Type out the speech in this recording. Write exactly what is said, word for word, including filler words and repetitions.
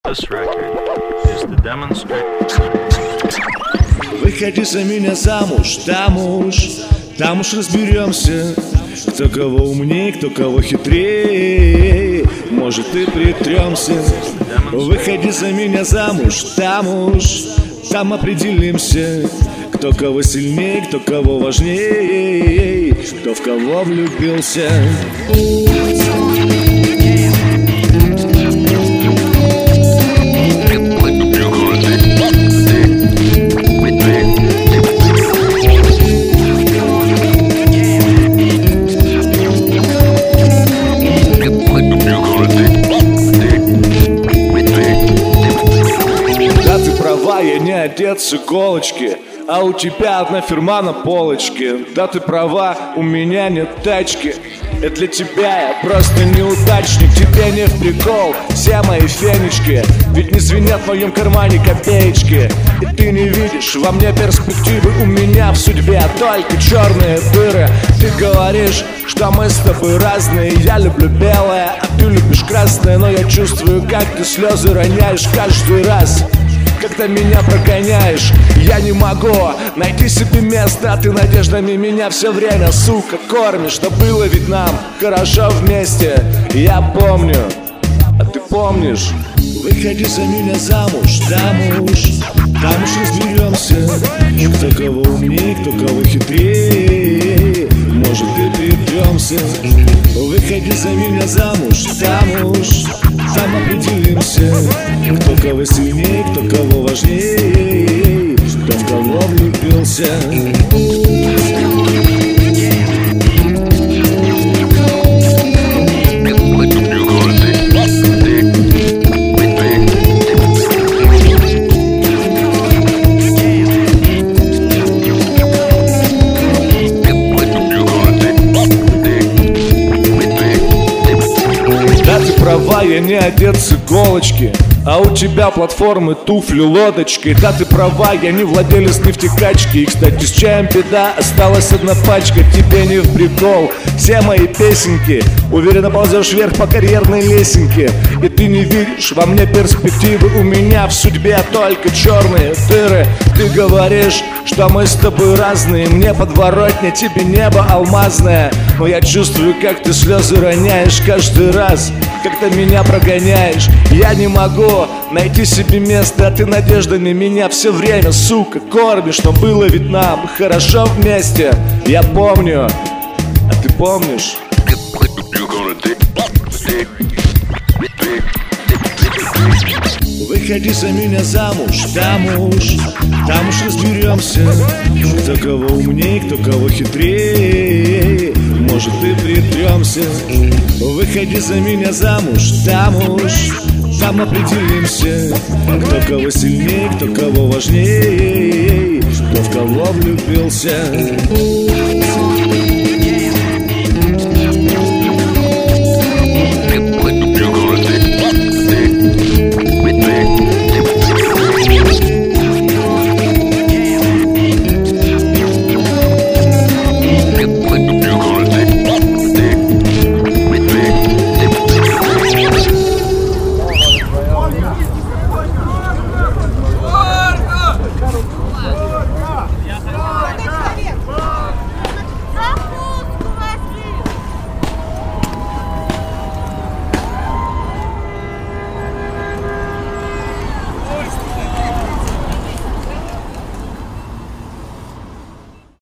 Выходи за меня замуж, там уж, там уж разберемся, кто кого умнее, кто кого хитрее. Может и притремся. Выходи за меня замуж, там уж, там определимся, кто кого сильнее, кто кого важнее, кто в кого влюбился. Я не отец с иголочки, а у тебя одна фирма на полочке. Да, ты права, у меня нет тачки. Это для тебя я просто неудачник. Тебе не в прикол все мои фенечки, ведь не звенят в моем кармане копеечки. И ты не видишь во мне перспективы, у меня в судьбе только черные дыры. Ты говоришь, что мы с тобой разные. Я люблю белое, а ты любишь красное. Но я чувствую, как ты слезы роняешь каждый раз, когда меня прогоняешь. Я не могу найти себе место, а ты надеждами меня все время, сука, кормишь. Да было ведь нам хорошо вместе, я помню, а ты помнишь? Выходи за меня замуж, там уж, там уж разберемся, кто кого умнее, кто кого хитрее. Может и придемся. Выходи за меня замуж, там уж, там определимся, кто кого сильнее, кто кого важнее, кто в кого влюбился. Права, я не одет с иголочки, а у тебя платформы, туфли, лодочки. Да, ты права, я не владелец нефтекачки. И, кстати, с чаем беда, осталась одна пачка. Тебе не в прикол все мои песенки. Уверенно ползешь вверх по карьерной лесенке, и ты не видишь во мне перспективы. У меня в судьбе только черные дыры. Ты говоришь, что мы с тобой разные. Мне подворотня, тебе небо алмазное. Но я чувствую, как ты слезы роняешь каждый раз, когда меня прогоняешь. Я не могу найти себе место, а ты надеждами меня все время, сука, кормишь. Но было ведь нам хорошо вместе, я помню, а ты помнишь? Выходи за меня замуж, там уж, там уж разберемся, кто кого умнее, кто кого хитрее. Может и притремся. Выходи за меня замуж, там уж, там определимся, кто кого сильнее, кто кого важнее, кто в кого влюбился.